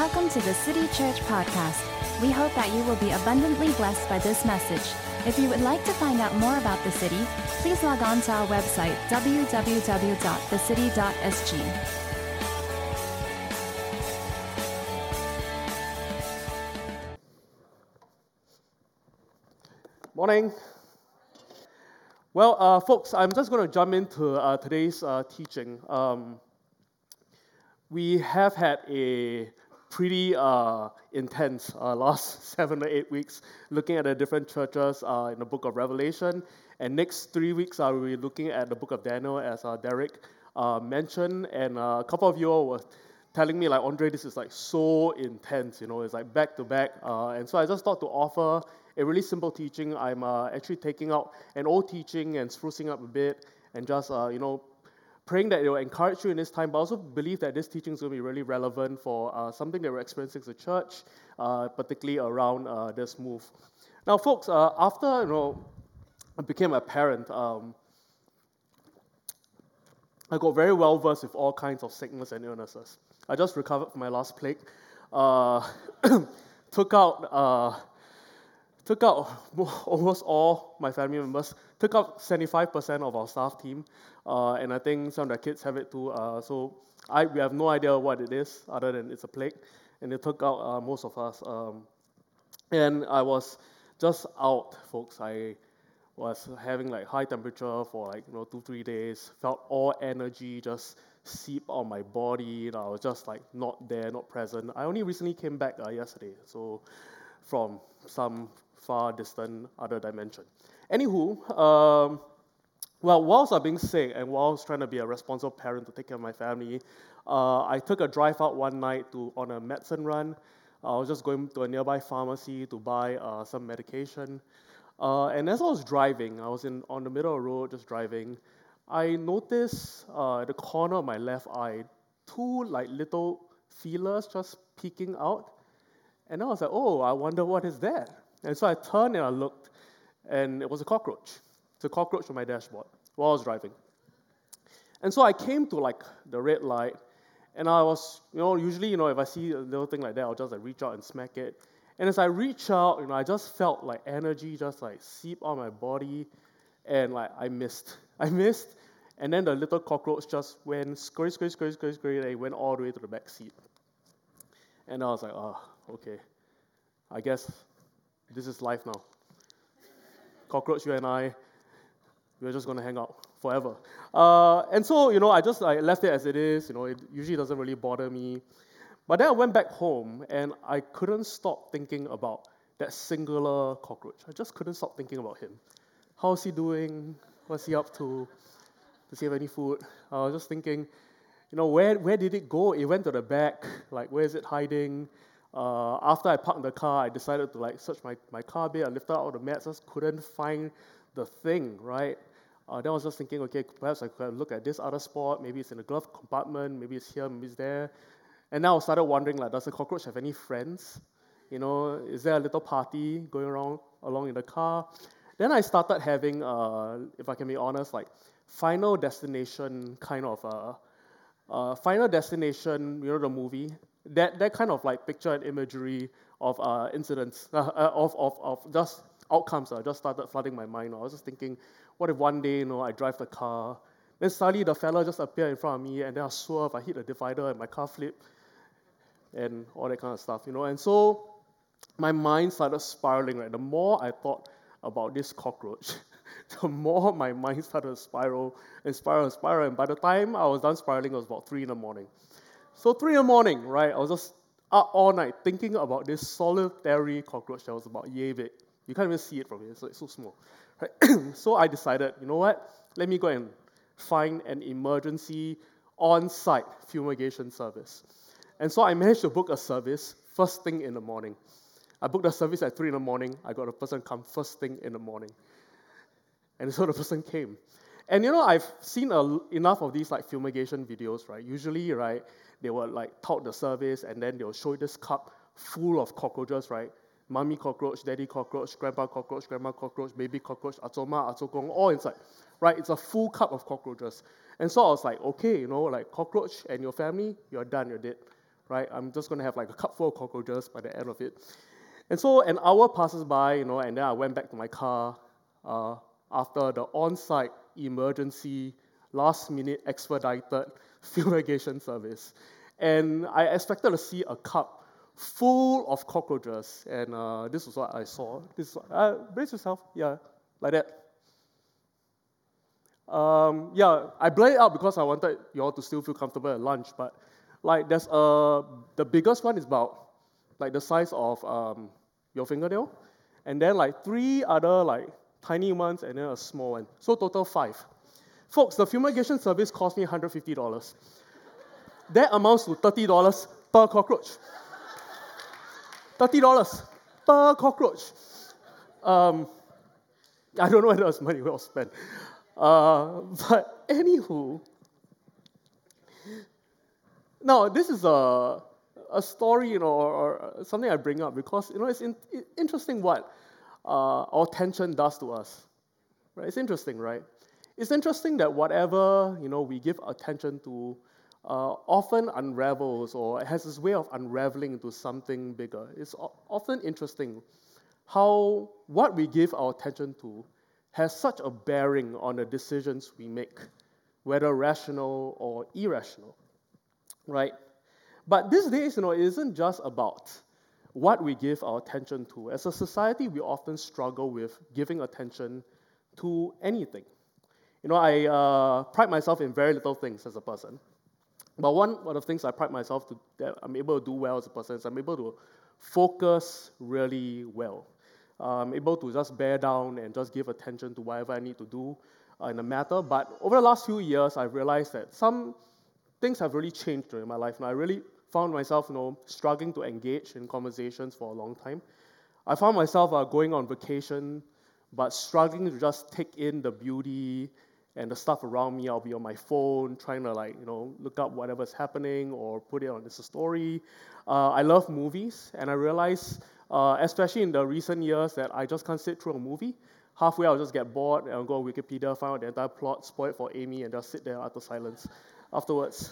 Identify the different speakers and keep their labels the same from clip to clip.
Speaker 1: Welcome to the City Church Podcast. We hope that you will be abundantly blessed by this message. If you would like to find out more about the city, please log on to our website, www.thecity.sg.
Speaker 2: Morning. Well, folks, I'm just going to jump into today's teaching. We have had a pretty intense last 7 or 8 weeks looking at the different churches in the book of Revelation. And next 3 weeks, we'll be looking at the book of Daniel, as Derek mentioned. And a couple of you all were telling me, like, Andre, this is like so intense, it's like back to back. And so I just thought to offer a really simple teaching. I'm actually taking out an old teaching and sprucing up a bit and just, praying that it will encourage you in this time, but I also believe that this teaching is going to be really relevant for something that we're experiencing as a church, particularly around this move. Now, folks, after I became a parent, I got very well versed with all kinds of sickness and illnesses. I just recovered from my last plague. Took out almost all my family members, took out 75% of our staff team, and I think some of the kids have it too. So we have no idea what it is, other than it's a plague, and it took out most of us. And I was just out, folks. I was having like high temperature for 2-3 days, felt all energy just seep out of my body. I was just like not there, not present. I only recently came back yesterday, so from some far distant other dimension. Anywho, whilst I've been sick and whilst trying to be a responsible parent to take care of my family, I took a drive out one night on a medicine run. I was just going to a nearby pharmacy to buy some medication. And as I was driving, I was on the middle of the road just driving, I noticed at the corner of my left eye, two little feelers just peeking out. And I was like, oh, I wonder what is that? And so I turned and I looked, and it was a cockroach. It's a cockroach on my dashboard while I was driving. And so I came to the red light, and I was, usually, if I see a little thing like that, I'll just reach out and smack it. And as I reach out, I just felt energy just seep out of my body, and I missed. And then the little cockroach just went scurry, and it went all the way to the back seat. And I was like, okay, I guess this is life now. Cockroach, you and I, we're just going to hang out forever. And so, I just left it as it is. It usually doesn't really bother me. But then I went back home, and I couldn't stop thinking about that singular cockroach. I just couldn't stop thinking about him. How's he doing? What's he up to? Does he have any food? I was just thinking, where did it go? It went to the back. Where is it hiding? After I parked the car, I decided to search my car bay. I lifted out all the mats, just couldn't find the thing, right? Then I was just thinking, okay, perhaps I could look at this other spot. Maybe it's in the glove compartment. Maybe it's here, maybe it's there. And now I started wondering, does the cockroach have any friends? Is there a little party going around along in the car? Then I started having, if I can be honest, Final Destination kind of Final Destination, the movie. That kind of picture and imagery of incidents, of just outcomes just started flooding my mind. I was just thinking, what if one day, I drive the car, then suddenly the fella just appeared in front of me, and then I swerve, I hit the divider, and my car flipped, and all that kind of stuff, And so my mind started spiraling, right? The more I thought about this cockroach, the more my mind started to spiral. And by the time I was done spiraling, it was about 3 in the morning. So 3 in the morning, right, I was just up all night thinking about this solitary cockroach that was about yay big. You can't even see it from here, so it's so small. Right? So I decided, you know what, let me go and find an emergency on-site fumigation service. And so I managed to book a service first thing in the morning. I booked a service at 3 in the morning. I got a person come first thing in the morning. And so the person came. And I've seen enough of these fumigation videos, right? Usually, right, they will tout the service, and then they'll show you this cup full of cockroaches, right? Mommy cockroach, daddy cockroach, grandma cockroach, baby cockroach, atsoma, atsokong, all inside, right? It's a full cup of cockroaches. And so I was like, okay, cockroach and your family, you're done, you're dead, right? I'm just going to have like a cup full of cockroaches by the end of it. And so an hour passes by, and then I went back to my car after the on-site emergency, last-minute expedited fumigation service. And I expected to see a cup full of cockroaches, and this was what I saw. Brace yourself, yeah, like that. I blurred it out because I wanted you all to still feel comfortable at lunch, but like the biggest one is about like the size of your fingernail, and then like 3 other like tiny ones, and then a small one. So total 5. Folks, the fumigation service cost me $150. That amounts to $30 per cockroach. $30 per cockroach. I don't know whether it was money well spent. But anywho, now this is a story, or something I bring up because it's interesting what our attention does to us. Right? It's interesting, right? It's interesting that whatever we give attention to often unravels or has this way of unraveling into something bigger. It's often interesting how what we give our attention to has such a bearing on the decisions we make, whether rational or irrational, right? But these days, it isn't just about what we give our attention to. As a society, we often struggle with giving attention to anything. I pride myself in very little things as a person. But one of the things I pride myself to that I'm able to do well as a person is I'm able to focus really well. I'm able to just bear down and just give attention to whatever I need to do in a matter. But over the last few years, I've realized that some things have really changed in my life. And I really found myself, struggling to engage in conversations for a long time. I found myself going on vacation, but struggling to just take in the beauty and the stuff around me. I'll be on my phone trying to look up whatever's happening or put it on as a story. I love movies, and I realize, especially in the recent years, that I just can't sit through a movie. Halfway, I'll just get bored and I'll go on Wikipedia, find out the entire plot, spoil it for Amy, and just sit there utter silence afterwards.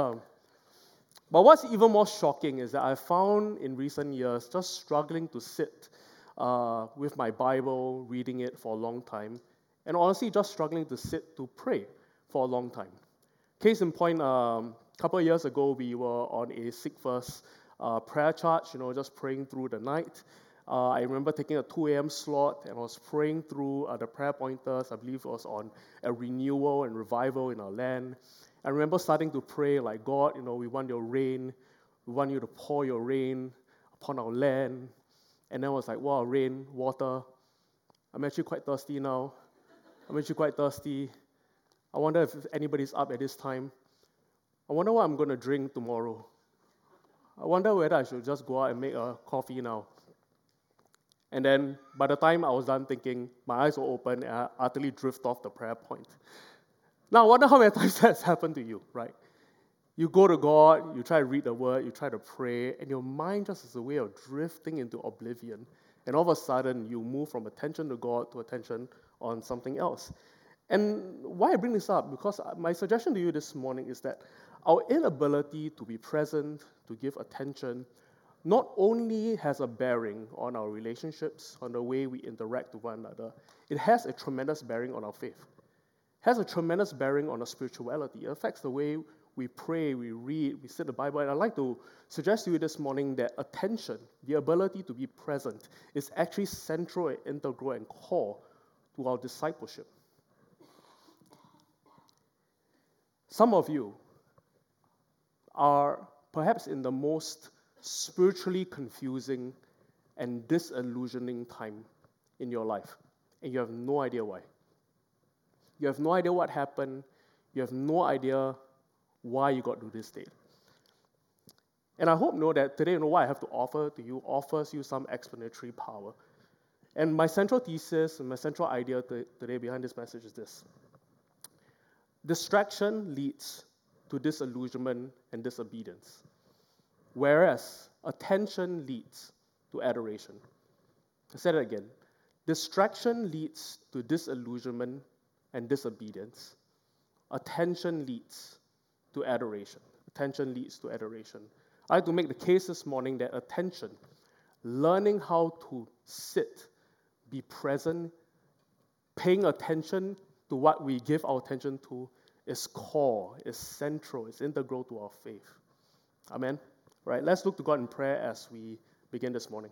Speaker 2: But what's even more shocking is that I found in recent years just struggling to sit with my Bible, reading it for a long time, and honestly just struggling to sit to pray for a long time. Case in point, a couple of years ago, we were on a Seek First prayer charge, just praying through the night. I remember taking a 2 a.m. slot, and I was praying through the prayer pointers. I believe it was on a renewal and revival in our land. I remember starting to pray like, God, we want your rain. We want you to pour your rain upon our land. And then I was like, wow, rain, water. I'm actually quite thirsty now. I'm actually quite thirsty. I wonder if anybody's up at this time. I wonder what I'm going to drink tomorrow. I wonder whether I should just go out and make a coffee now. And then by the time I was done thinking, my eyes were open and I utterly drift off the prayer point. Now, I wonder how many times that's happened to you, right? You go to God, you try to read the word, you try to pray, and your mind just is a way of drifting into oblivion. And all of a sudden, you move from attention to God to attention on something else. And why I bring this up? Because my suggestion to you this morning is that our inability to be present, to give attention, not only has a bearing on our relationships, on the way we interact with one another, it has a tremendous bearing on our faith. It has a tremendous bearing on our spirituality. It affects the way we pray, we read, we study the Bible. And I'd like to suggest to you this morning that attention, the ability to be present, is actually central and integral and core to our discipleship. Some of you are perhaps in the most spiritually confusing and disillusioning time in your life, and you have no idea why. You have no idea what happened. You have no idea why you got to this state. And I hope that today, what I have to offer to you offers you some explanatory power. And my central thesis and my central idea today behind this message is this. Distraction leads to disillusionment and disobedience, whereas attention leads to adoration. I said it again. Distraction leads to disillusionment and disobedience. Attention leads to adoration. Attention leads to adoration. I like to make the case this morning that attention, learning how to sit, be present, paying attention to what we give our attention to is core, is central, is integral to our faith. Amen? Right, let's look to God in prayer as we begin this morning.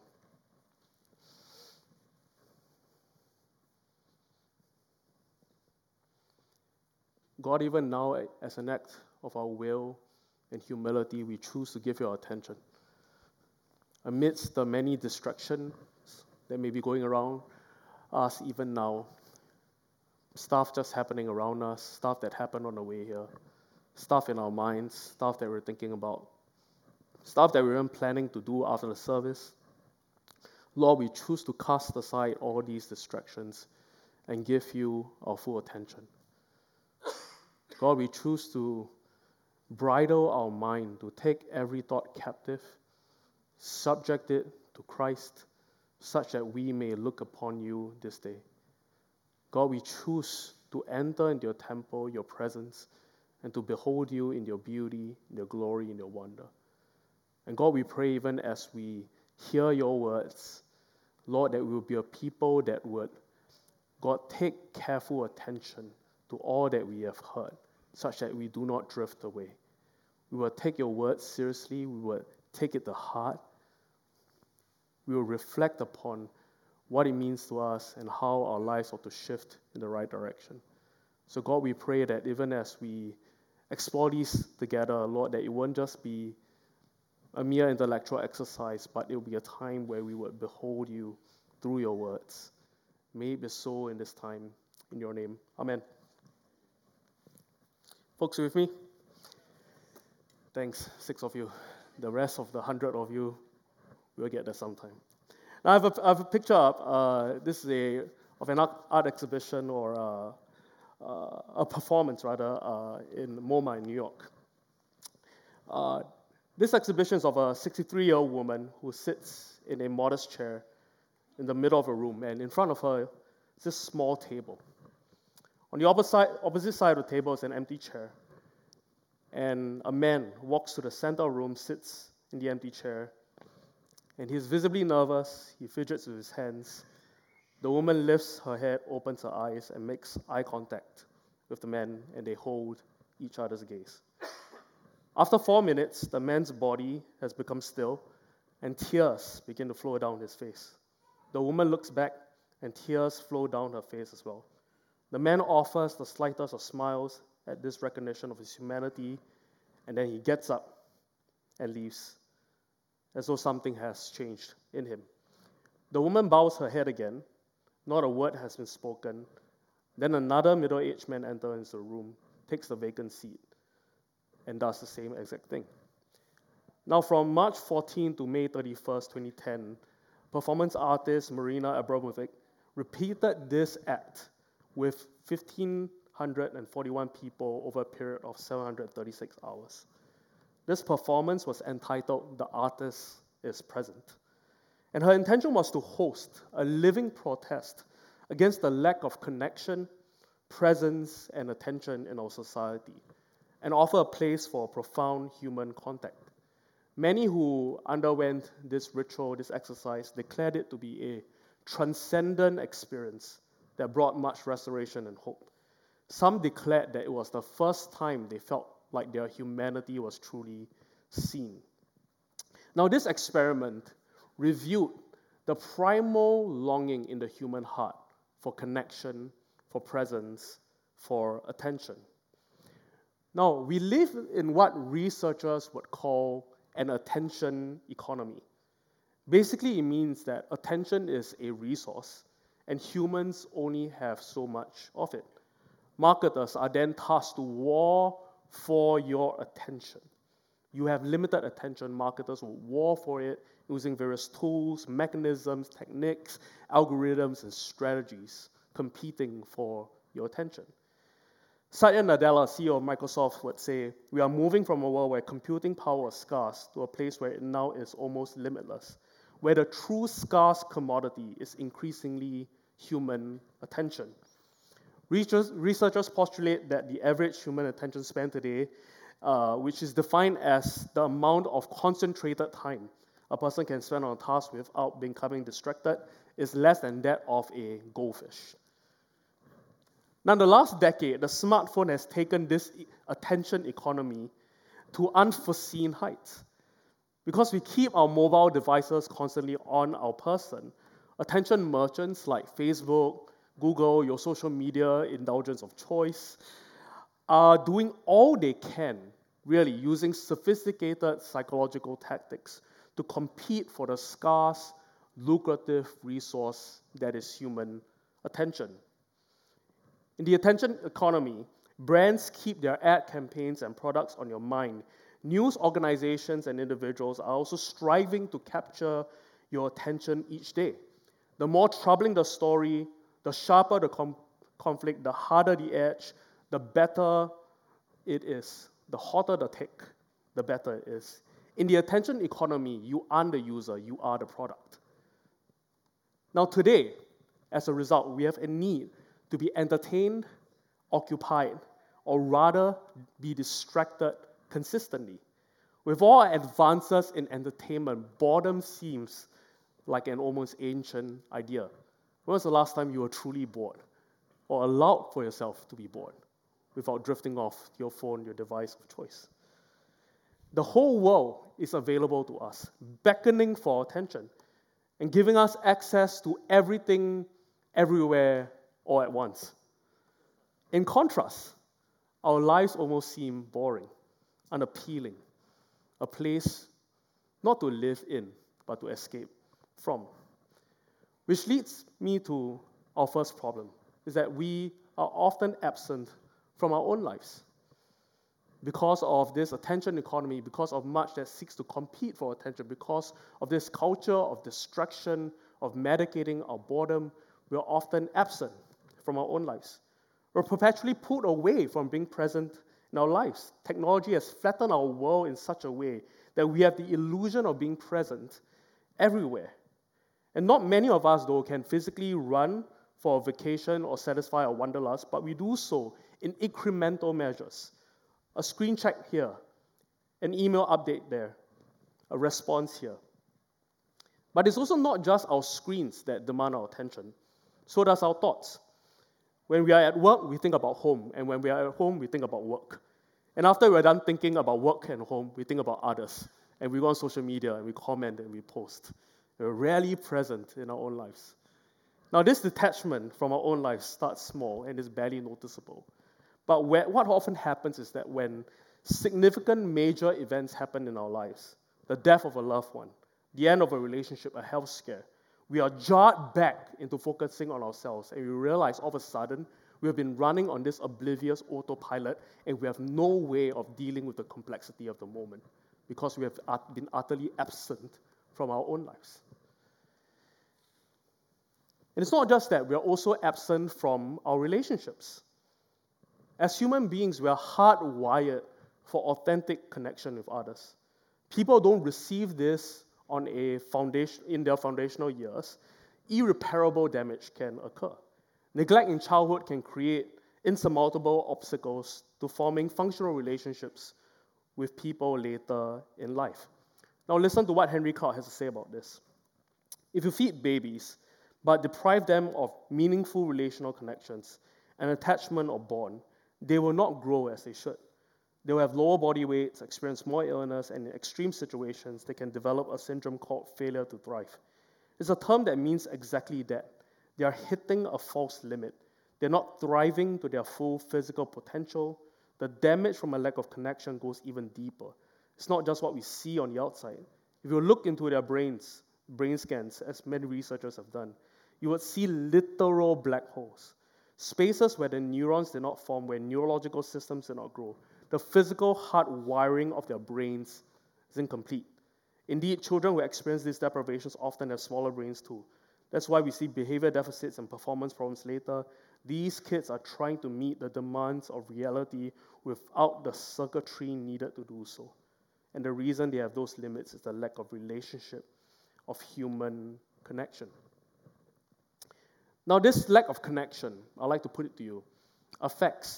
Speaker 2: God, even now, as an act of our will and humility, we choose to give you our attention. Amidst the many distractions that may be going around us even now, stuff just happening around us, stuff that happened on the way here, stuff in our minds, stuff that we're thinking about, stuff that we weren't planning to do after the service. Lord, we choose to cast aside all these distractions and give you our full attention. God, we choose to bridle our mind, to take every thought captive, subject it to Christ, such that we may look upon you this day. God, we choose to enter into your temple, your presence, and to behold you in your beauty, in your glory, in your wonder. And God, we pray even as we hear your words, Lord, that we will be a people that would, God, take careful attention to all that we have heard, such that we do not drift away. We will take your words seriously. We will take it to heart. We will reflect upon what it means to us and how our lives ought to shift in the right direction. So God, we pray that even as we explore these together, Lord, that it won't just be a mere intellectual exercise, but it will be a time where we would behold you through your words. May it be so in this time. In your name. Amen. Folks, with me? Thanks, 6 of you. The rest of the 100 of you, we'll get there sometime. Now, I have a picture up. This is of an art exhibition or a performance, rather, in MoMA in New York. This exhibition is of a 63-year-old woman who sits in a modest chair in the middle of a room, and in front of her is this small table. On the opposite side of the table is an empty chair, and a man walks to the center of the room, sits in the empty chair, and he's visibly nervous. He fidgets with his hands. The woman lifts her head, opens her eyes, and makes eye contact with the man, and they hold each other's gaze. After 4 minutes, the man's body has become still, and tears begin to flow down his face. The woman looks back, and tears flow down her face as well. The man offers the slightest of smiles at this recognition of his humanity, and then he gets up and leaves, as though something has changed in him. The woman bows her head again. Not a word has been spoken. Then another middle-aged man enters the room, takes the vacant seat, and does the same exact thing. Now, from March 14 to May 31st, 2010, performance artist Marina Abramovic repeated this act with 1,541 people over a period of 736 hours. This performance was entitled "The Artist is Present." And her intention was to host a living protest against the lack of connection, presence, and attention in our society, and offer a place for profound human contact. Many who underwent this ritual, this exercise, declared it to be a transcendent experience that brought much restoration and hope. Some declared that it was the first time they felt like their humanity was truly seen. Now, this experiment revealed the primal longing in the human heart for connection, for presence, for attention. Now, we live in what researchers would call an attention economy. Basically, it means that attention is a resource, and humans only have so much of it. Marketers are then tasked to war for your attention. You have limited attention, marketers will war for it using various tools, mechanisms, techniques, algorithms, and strategies competing for your attention. Satya Nadella, CEO of Microsoft, would say, "We are moving from a world where computing power is scarce to a place where it now is almost limitless, where the true scarce commodity is increasingly human attention." Researchers postulate that the average human attention span today which is defined as the amount of concentrated time a person can spend on a task without becoming distracted, is less than that of a goldfish. Now, in the last decade, the smartphone has taken this attention economy to unforeseen heights. Because we keep our mobile devices constantly on our person, attention merchants like Facebook, Google, your social media indulgence of choice, are doing all they can, really, using sophisticated psychological tactics to compete for the scarce, lucrative resource that is human attention. In the attention economy, brands keep their ad campaigns and products on your mind. News organizations and individuals are also striving to capture your attention each day. The more troubling the story, the sharper the conflict, the harder the edge, the better it is. The hotter the tick, the better it is. In the attention economy, you aren't the user, you are the product. Now today, as a result, we have a need to be entertained, occupied, or rather be distracted consistently. With all our advances in entertainment, boredom seems like an almost ancient idea. When was the last time you were truly bored or allowed for yourself to be bored without drifting off your phone, your device of choice? The whole world is available to us, beckoning for our attention and giving us access to everything, everywhere, all at once. In contrast, our lives almost seem boring, unappealing, a place not to live in, but to escape from. Which leads me to our first problem, is that we are often absent from our own lives. Because of this attention economy, because of much that seeks to compete for attention, because of this culture of distraction, of medicating our boredom, we are often absent from our own lives. We're perpetually pulled away from being present in our lives. Technology has flattened our world in such a way that we have the illusion of being present everywhere. And not many of us, though, can physically run for a vacation or satisfy our wanderlust, but we do so in incremental measures. A screen check here, an email update there, a response here. But it's also not just our screens that demand our attention. So does our thoughts. When we are at work, we think about home. And when we are at home, we think about work. And after we're done thinking about work and home, we think about others. And we go on social media and we comment and we post. We're rarely present in our own lives. Now, this detachment from our own lives starts small and is barely noticeable. But what often happens is that when significant major events happen in our lives, the death of a loved one, the end of a relationship, a health scare, we are jarred back into focusing on ourselves, and we realize all of a sudden we have been running on this oblivious autopilot, and we have no way of dealing with the complexity of the moment because we have been utterly absent from our own lives. And it's not just that, we are also absent from our relationships. As human beings, we are hardwired for authentic connection with others. People don't receive this on a foundation in their foundational years. Irreparable damage can occur. Neglect in childhood can create insurmountable obstacles to forming functional relationships with people later in life. Now listen to what Henry Cloud has to say about this. If you feed babies, but deprive them of meaningful relational connections, and attachment or bond, they will not grow as they should. They will have lower body weights, experience more illness, and in extreme situations, they can develop a syndrome called failure to thrive. It's a term that means exactly that. They are hitting a false limit. They're not thriving to their full physical potential. The damage from a lack of connection goes even deeper. It's not just what we see on the outside. If you look into their brain scans, as many researchers have done, you would see literal black holes. Spaces where the neurons did not form, where neurological systems did not grow. The physical hardwiring of their brains is incomplete. Indeed, children who experience these deprivations often have smaller brains too. That's why we see behavior deficits and performance problems later. These kids are trying to meet the demands of reality without the circuitry needed to do so. And the reason they have those limits is the lack of relationship, of human connection. Now, this lack of connection, I'd like to put it to you, affects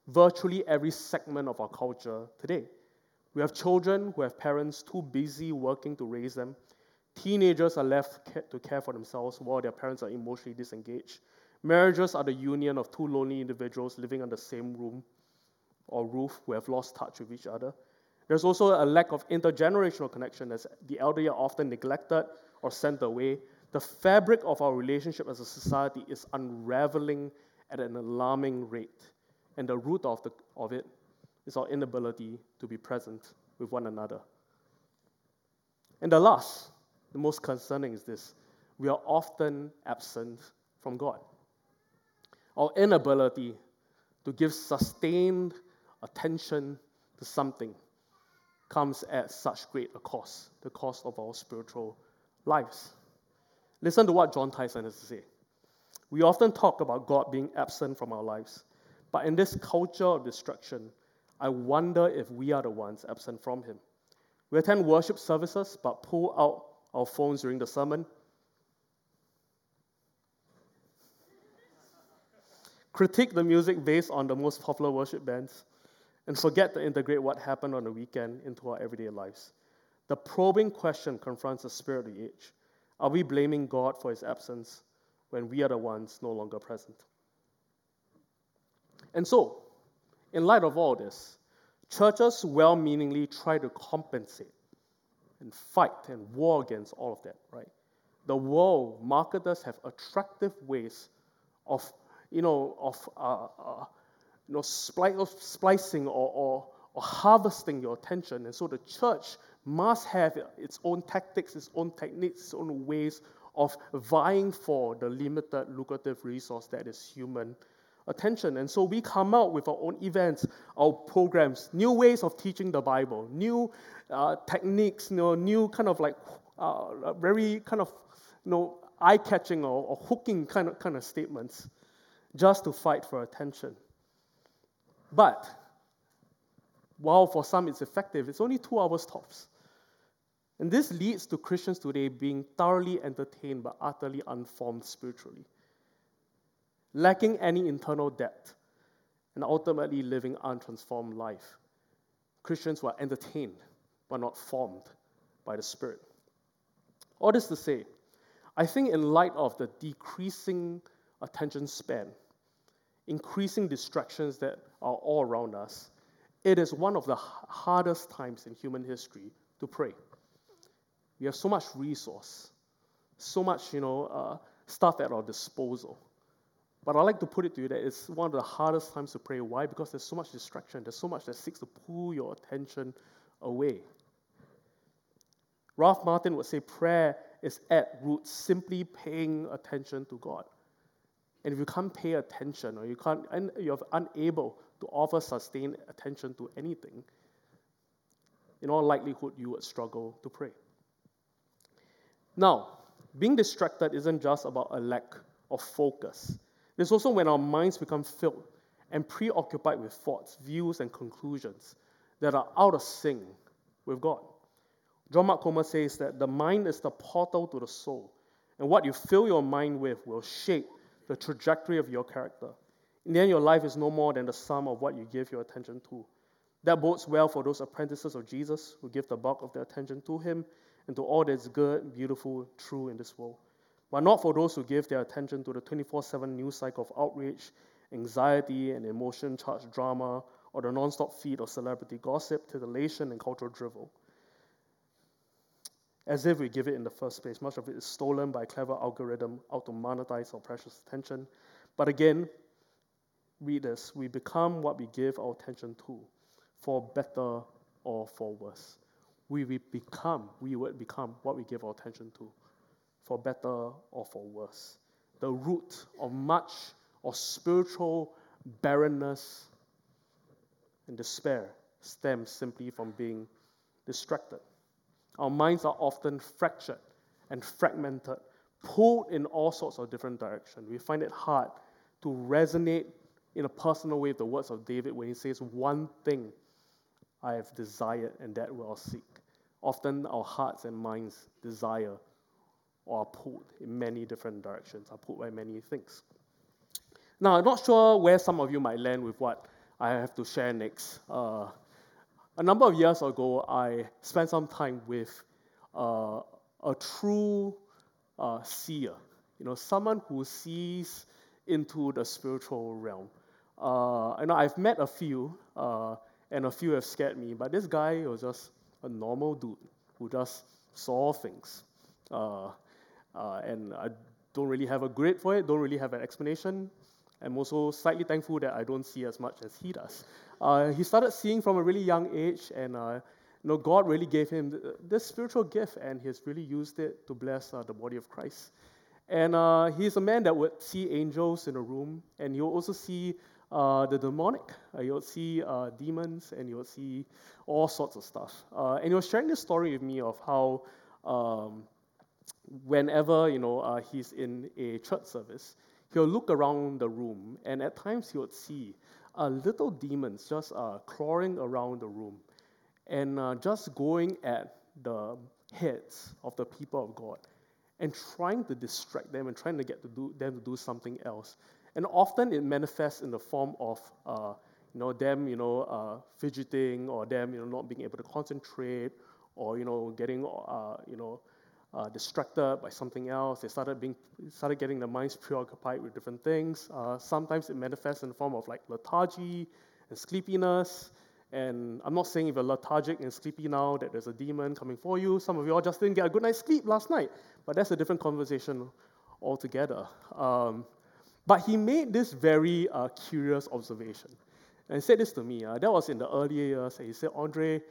Speaker 2: virtually every segment of our culture today. We have children who have parents too busy working to raise them. Teenagers are left to care for themselves while their parents are emotionally disengaged. Marriages are the union of two lonely individuals living under the same room or roof who have lost touch with each other. There's also a lack of intergenerational connection as the elderly are often neglected or sent away. The fabric of our relationship as a society is unraveling at an alarming rate. And the root of it is our inability to be present with one another. And the most concerning is this: we are often absent from God. Our inability to give sustained attention to something comes at such great a cost, the cost of our spiritual lives. Listen to what John Tyson has to say. We often talk about God being absent from our lives, but in this culture of distraction, I wonder if we are the ones absent from Him. We attend worship services, but pull out our phones during the sermon. Critique the music based on the most popular worship bands, and forget to integrate what happened on the weekend into our everyday lives. The probing question confronts the spirit of the age. Are we blaming God for His absence when we are the ones no longer present? And so, in light of all this, churches well-meaningly try to compensate and fight and war against all of that, right? The world, marketers have attractive ways of splicing or harvesting your attention. And so the church must have its own tactics, its own techniques, its own ways of vying for the limited, lucrative resource that is human attention. And so we come out with our own events, our programs, new ways of teaching the Bible, new techniques, new kind of like very kind of eye-catching or hooking kind of statements, just to fight for attention. But while for some it's effective, it's only 2 hours tops. And this leads to Christians today being thoroughly entertained but utterly unformed spiritually, lacking any internal depth, and ultimately living untransformed life. Christians who are entertained but not formed by the Spirit. All this to say, I think in light of the decreasing attention span, increasing distractions that are all around us, it is one of the hardest times in human history to pray. We have so much resource, so much, stuff at our disposal. But I like to put it to you that it's one of the hardest times to pray. Why? Because there's so much distraction. There's so much that seeks to pull your attention away. Ralph Martin would say prayer is at root simply paying attention to God. And if you can't pay attention or you're unable to offer sustained attention to anything, in all likelihood you would struggle to pray. Now, being distracted isn't just about a lack of focus. It's also when our minds become filled and preoccupied with thoughts, views, and conclusions that are out of sync with God. John Mark Comer says that the mind is the portal to the soul, and what you fill your mind with will shape the trajectory of your character. In the end, your life is no more than the sum of what you give your attention to. That bodes well for those apprentices of Jesus who give the bulk of their attention to Him and to all that's good, beautiful, true in this world, but not for those who give their attention to the 24/7 news cycle of outrage, anxiety, and emotion-charged drama, or the non-stop feed of celebrity gossip, titillation, and cultural drivel. As if we give it in the first place. Much of it is stolen by a clever algorithm out to monetize our precious attention. But again, read this, we become what we give our attention to, for better or for worse. We would become what we give our attention to, for better or for worse. The root of much of spiritual barrenness and despair stems simply from being distracted. Our minds are often fractured and fragmented, pulled in all sorts of different directions. We find it hard to resonate in a personal way with the words of David when he says, "One thing I have desired, and that will I seek." Often our hearts and minds desire or are pulled in many different directions, are pulled by many things. Now, I'm not sure where some of you might land with what I have to share next. A number of years ago, I spent some time with a true seer, someone who sees into the spiritual realm. I've met a few, and a few have scared me, but this guy was just a normal dude who just saw things. And I don't really have a grade for it, don't really have an explanation. I'm also slightly thankful that I don't see as much as he does. He started seeing from a really young age, and God really gave him this spiritual gift, and he's really used it to bless the body of Christ. And he's a man that would see angels in a room, and he'll also see the demonic. You'll see demons, and you'll see all sorts of stuff. And he was sharing this story with me of how whenever he's in a church service, he'll look around the room, and at times he would see little demons just clawing around the room and just going at the heads of the people of God and trying to distract them and trying to get them to do something else. And often it manifests in the form of them fidgeting, or them not being able to concentrate, or getting distracted by something else. They started getting their minds preoccupied with different things. Sometimes it manifests in the form of like lethargy and sleepiness. And I'm not saying if you're lethargic and sleepy now that there's a demon coming for you. Some of you all just didn't get a good night's sleep last night, but that's a different conversation altogether. But he made this very curious observation. And he said this to me. That was in the earlier years. He said, Andre,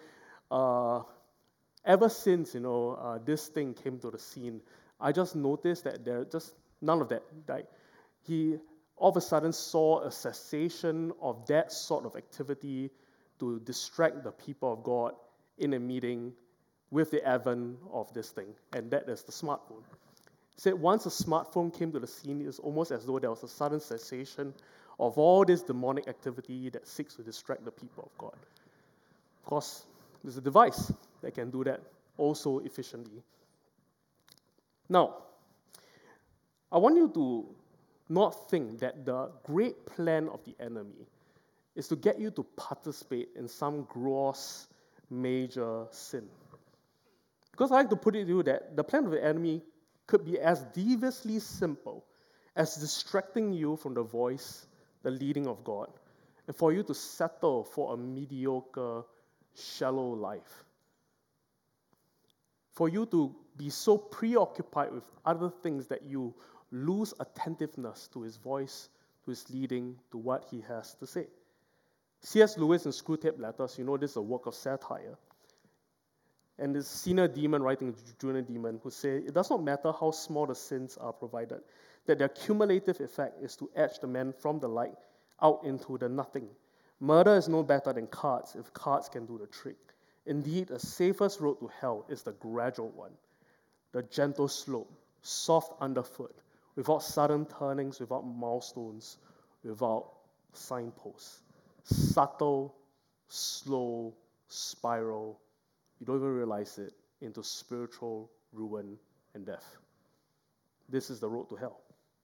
Speaker 2: ever since this thing came to the scene, I just noticed that there just none of that. Like he all of a sudden saw a cessation of that sort of activity to distract the people of God in a meeting with the advent of this thing, and that is the smartphone. He said once the smartphone came to the scene, it's almost as though there was a sudden cessation of all this demonic activity that seeks to distract the people of God. Of course, there's a device that can do that also efficiently. Now, I want you to not think that the great plan of the enemy is to get you to participate in some gross, major sin. Because I like to put it to you that the plan of the enemy could be as deviously simple as distracting you from the voice, the leading of God, and for you to settle for a mediocre, shallow life. For you to be so preoccupied with other things that you lose attentiveness to his voice, to his leading, to what he has to say. C.S. Lewis in Screwtape Letters, this is a work of satire. And this senior demon writing to junior demon who say, it does not matter how small the sins are provided, that their cumulative effect is to edge the man from the light out into the nothing. Murder is no better than cards if cards can do the trick. Indeed, the safest road to hell is the gradual one, the gentle slope, soft underfoot, without sudden turnings, without milestones, without signposts. Subtle, slow spiral, you don't even realize it, into spiritual ruin and death. This is the road to hell.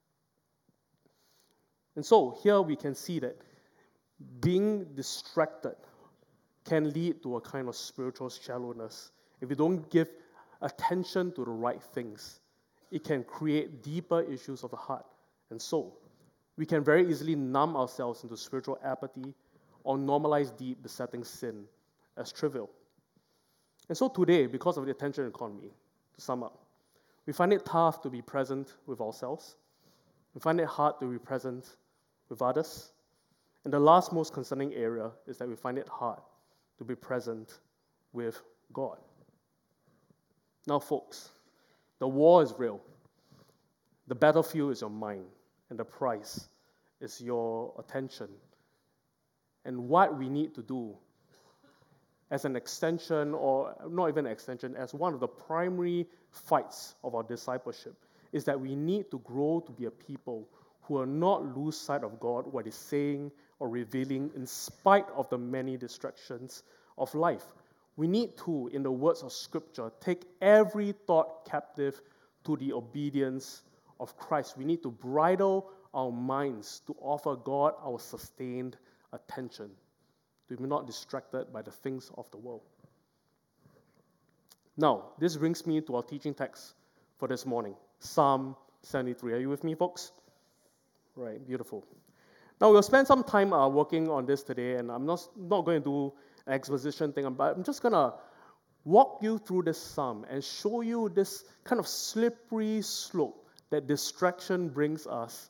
Speaker 2: And so here we can see that being distracted can lead to a kind of spiritual shallowness. If you don't give attention to the right things, it can create deeper issues of the heart and soul. We can very easily numb ourselves into spiritual apathy or normalize deep, besetting sin as trivial. And so today, because of the attention economy, to sum up, we find it tough to be present with ourselves. We find it hard to be present with others. And the last most concerning area is that we find it hard to be present with God. Now, folks, the war is real. The battlefield is your mind, and the price is your attention. And what we need to do as an extension, or not even an extension, as one of the primary fights of our discipleship, is that we need to grow to be a people who will not lose sight of God, what He's saying or revealing, in spite of the many distractions of life. We need to, in the words of Scripture, take every thought captive to the obedience of Christ. We need to bridle our minds to offer God our sustained attention, to be not distracted by the things of the world. Now, this brings me to our teaching text for this morning, Psalm 73. Are you with me, folks? Right, beautiful. Now, we'll spend some time working on this today, and I'm not going to do an exposition thing, but I'm just going to walk you through this psalm and show you this kind of slippery slope that distraction brings us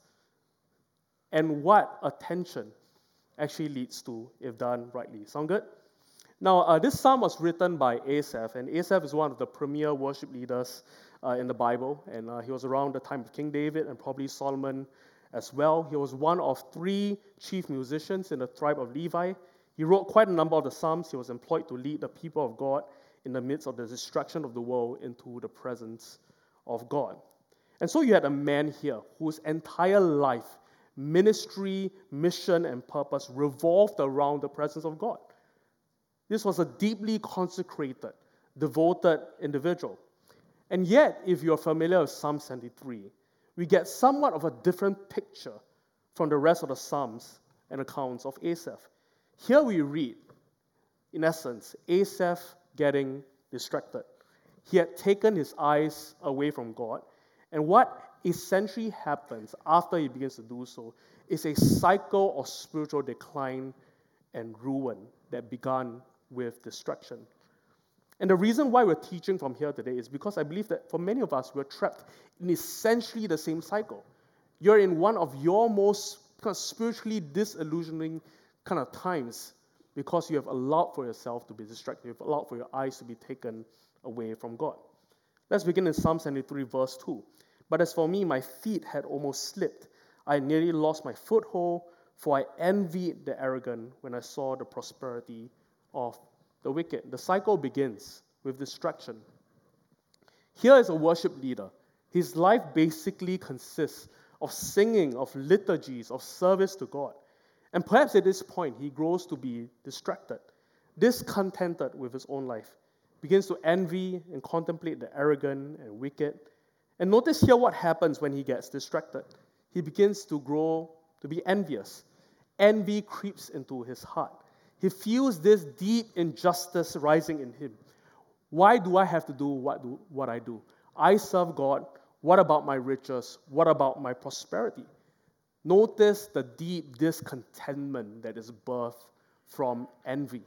Speaker 2: and what attention actually leads to if done rightly. Sound good? Now, this psalm was written by Asaph, and Asaph is one of the premier worship leaders in the Bible, and he was around the time of King David and probably Solomon as well. He was one of 3 chief musicians in the tribe of Levi. He wrote quite a number of the psalms. He was employed to lead the people of God in the midst of the distraction of the world into the presence of God. And so you had a man here whose entire life, ministry, mission, and purpose revolved around the presence of God. This was a deeply consecrated, devoted individual. And yet, if you're familiar with Psalm 73, we get somewhat of a different picture from the rest of the Psalms and accounts of Asaph. Here we read, in essence, Asaph getting distracted. He had taken his eyes away from God, and what essentially happens after he begins to do so is a cycle of spiritual decline and ruin that began with distraction. And the reason why we're teaching from here today is because I believe that for many of us, we're trapped in essentially the same cycle. You're in one of your most kind of spiritually disillusioning kind of times because you have allowed for yourself to be distracted. You've allowed for your eyes to be taken away from God. Let's begin in Psalm 73, verse 2. But as for me, my feet had almost slipped. I nearly lost my foothold, for I envied the arrogant when I saw the prosperity of the wicked. The cycle begins with distraction. Here is a worship leader. His life basically consists of singing, of liturgies, of service to God. And perhaps at this point, he grows to be distracted, discontented with his own life, begins to envy and contemplate the arrogant and wicked. And notice here what happens when he gets distracted. He begins to grow to be envious. Envy creeps into his heart. He feels this deep injustice rising in him. Why do I have to do what I do? I serve God. What about my riches? What about my prosperity? Notice the deep discontentment that is birthed from envy.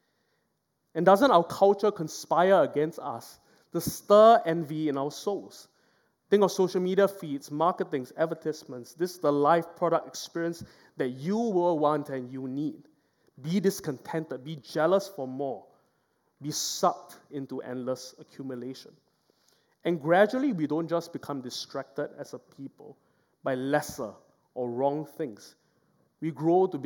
Speaker 2: And doesn't our culture conspire against us to stir envy in our souls? Think of social media feeds, marketings, advertisements. This is the life product experience that you will want and you need. Be discontented, be jealous for more, be sucked into endless accumulation. And gradually, we don't just become distracted as a people by lesser or wrong things. We grow to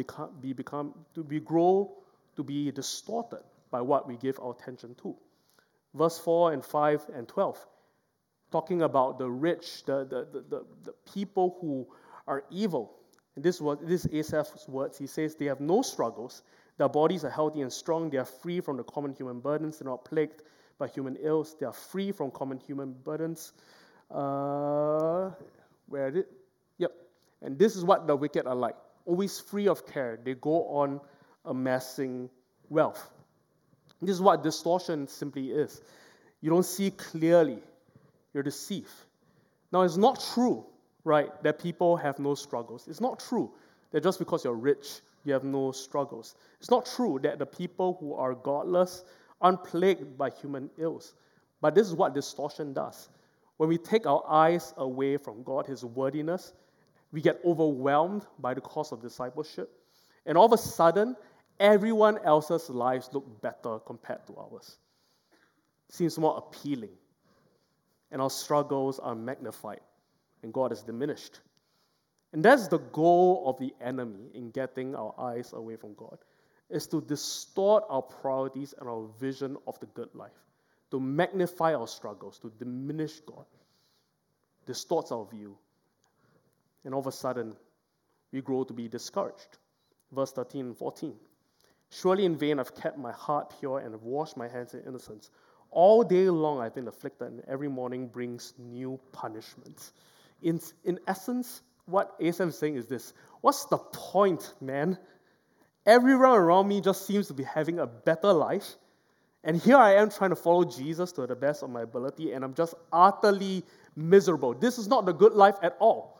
Speaker 2: be distorted by what we give our attention to. Verse 4 and 5 and 12, talking about the rich, the people who are evil. And this is Asaph's words. He says, they have no struggles. Their bodies are healthy and strong. They are free from the common human burdens. They're not plagued by human ills. They are free from common human burdens. Where is it? Yep. And this is what the wicked are like. Always free of care. They go on amassing wealth. This is what distortion simply is. You don't see clearly. You're deceived. Now, it's not true, right, that people have no struggles. It's not true that just because you're rich, you have no struggles. It's not true that the people who are godless aren't plagued by human ills. But this is what distortion does. When we take our eyes away from God, His worthiness, we get overwhelmed by the cost of discipleship. And all of a sudden, everyone else's lives look better compared to ours. Seems more appealing. And our struggles are magnified. And God is diminished. And that's the goal of the enemy in getting our eyes away from God, is to distort our priorities and our vision of the good life, to magnify our struggles, to diminish God, distorts our view. And all of a sudden, we grow to be discouraged. Verse 13 and 14. Surely in vain I've kept my heart pure and have washed my hands in innocence. All day long I've been afflicted, and every morning brings new punishments. In essence, what Asaph is saying is this: what's the point, man? Everyone around me just seems to be having a better life. And here I am trying to follow Jesus to the best of my ability, and I'm just utterly miserable. This is not the good life at all.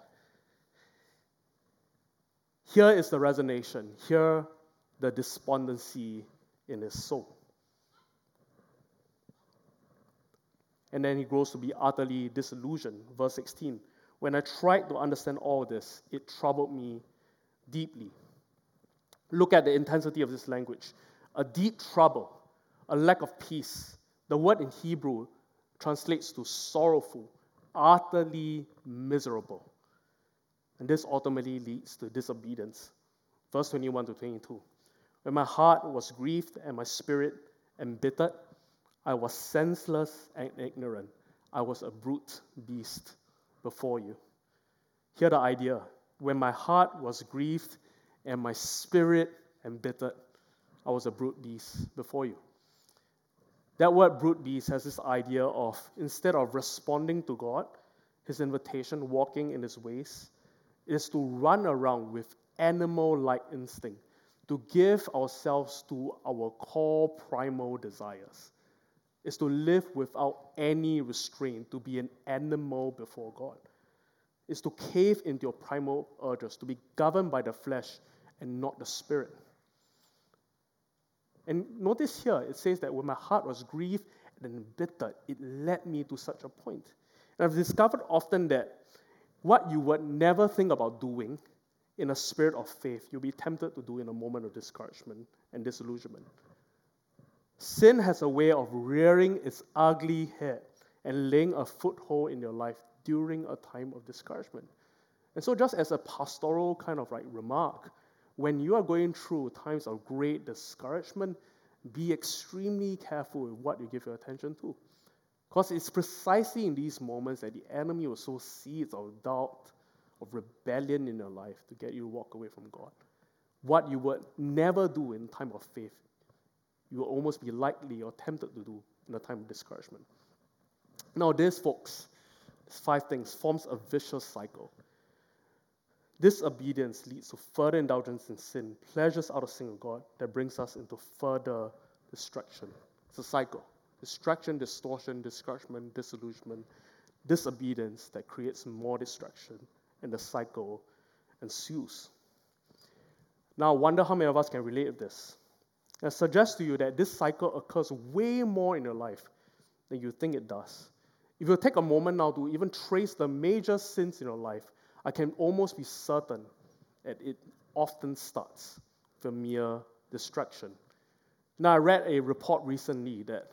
Speaker 2: Here is the resignation. Here, the despondency in his soul. And then he grows to be utterly disillusioned. Verse 16. When I tried to understand all this, it troubled me deeply. Look at the intensity of this language. A deep trouble, a lack of peace. The word in Hebrew translates to sorrowful, utterly miserable. And this ultimately leads to disobedience. Verse 21 to 22. When my heart was grieved and my spirit embittered, I was senseless and ignorant. I was a brute beast before you. Hear the idea. When my heart was grieved and my spirit embittered, I was a brute beast before you. That word brute beast has this idea of, instead of responding to God, his invitation, walking in his ways, is to run around with animal-like instinct, to give ourselves to our core primal desires. Is to live without any restraint, to be an animal before God. Is to cave into your primal urges, to be governed by the flesh and not the spirit. And notice here, it says that when my heart was grieved and embittered, it led me to such a point. And I've discovered often that what you would never think about doing in a spirit of faith, you'll be tempted to do in a moment of discouragement and disillusionment. Sin has a way of rearing its ugly head and laying a foothold in your life during a time of discouragement. And so just as a pastoral kind of remark, when you are going through times of great discouragement, be extremely careful with what you give your attention to. Because it's precisely in these moments that the enemy will sow seeds of doubt, of rebellion in your life to get you to walk away from God. What you would never do in time of faith, you will almost be likely or tempted to do in a time of discouragement. Now this, folks, 5 things, forms a vicious cycle. Disobedience leads to further indulgence in sin, pleasures out of sync with God that brings us into further distraction. It's a cycle. Distraction, distortion, discouragement, disillusionment, disobedience that creates more distraction, and the cycle ensues. Now, I wonder how many of us can relate to this. I suggest to you that this cycle occurs way more in your life than you think it does. If you take a moment now to even trace the major sins in your life, I can almost be certain that it often starts with a mere distraction. Now, I read a report recently that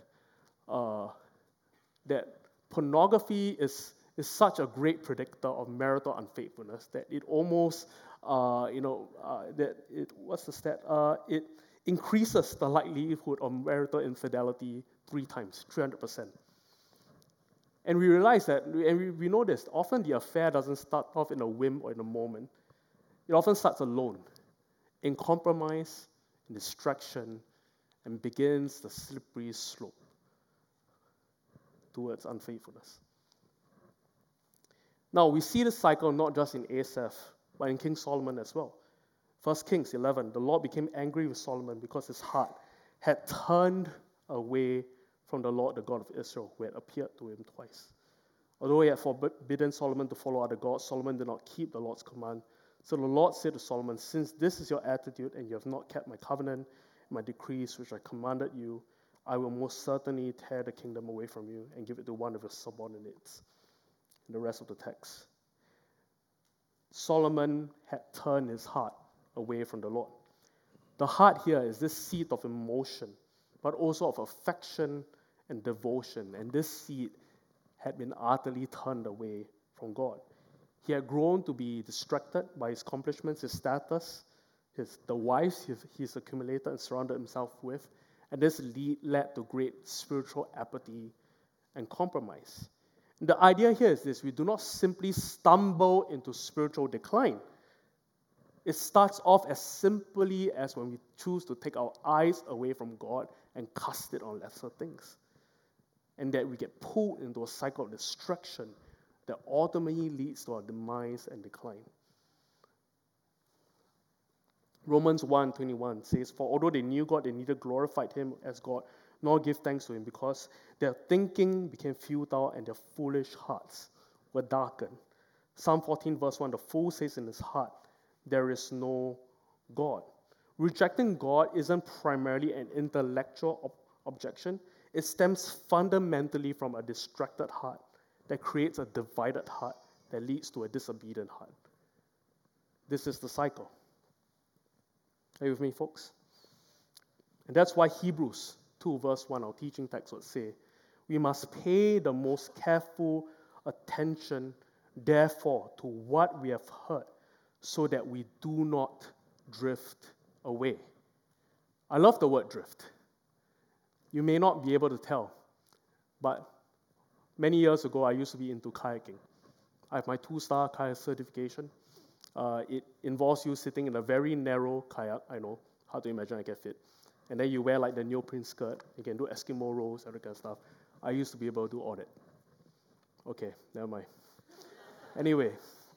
Speaker 2: pornography is such a great predictor of marital unfaithfulness that it almost, it increases the likelihood of marital infidelity 3 times, 300%. And we realize that, and we know this, often the affair doesn't start off in a whim or in a moment. It often starts alone, in compromise, in distraction, and begins the slippery slope towards unfaithfulness. Now, we see this cycle not just in Asaph, but in King Solomon as well. 1 Kings 11, the Lord became angry with Solomon because his heart had turned away from the Lord, the God of Israel, who had appeared to him twice. Although he had forbidden Solomon to follow other gods, Solomon did not keep the Lord's command. So the Lord said to Solomon, since this is your attitude and you have not kept my covenant, my decrees which I commanded you, I will most certainly tear the kingdom away from you and give it to one of your subordinates. In the rest of the text, Solomon had turned his heart away from the Lord. The heart here is this seat of emotion, but also of affection and devotion. And this seed had been utterly turned away from God. He had grown to be distracted by his accomplishments, his status, the wives he's accumulated and surrounded himself with. And this led to great spiritual apathy and compromise. And the idea here is this: we do not simply stumble into spiritual decline. It starts off as simply as when we choose to take our eyes away from God and cast it on lesser things. And that we get pulled into a cycle of distraction that ultimately leads to our demise and decline. Romans 1:21 says, "For although they knew God, they neither glorified him as God, nor give thanks to him, because their thinking became futile and their foolish hearts were darkened." Psalm 14 verse 1, "The fool says in his heart, there is no God." Rejecting God isn't primarily an intellectual objection. It stems fundamentally from a distracted heart that creates a divided heart that leads to a disobedient heart. This is the cycle. Are you with me, folks? And that's why Hebrews 2 verse 1, our teaching text, would say, "We must pay the most careful attention, therefore, to what we have heard, so that we do not drift away." I love the word drift. You may not be able to tell, but many years ago, I used to be into kayaking. I have my 2-star kayak certification. It involves you sitting in a very narrow kayak. I know, hard to imagine I can fit. And then you wear like the neoprene skirt. You can do Eskimo rolls, that kind of stuff. I used to be able to do all that. Okay, never mind. Anyway,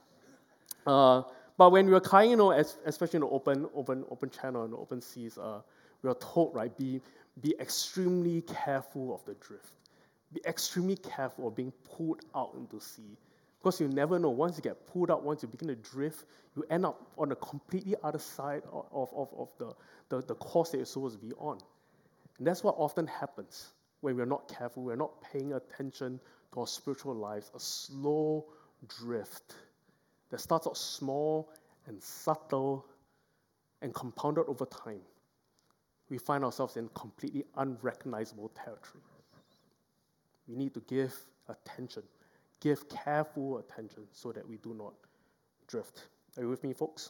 Speaker 2: but when we were kayaking, especially in the open channel and open seas, we were told, right, be extremely careful of the drift. Be extremely careful of being pulled out into sea. Because you never know, once you get pulled out, once you begin to drift, you end up on the completely other side of the course that you're supposed to be on. And that's what often happens when we're not careful, we're not paying attention to our spiritual lives, a slow drift that starts out small and subtle and compounded over time. We find ourselves in completely unrecognizable territory. We need to give attention. Give careful attention so that we do not drift. Are you with me, folks?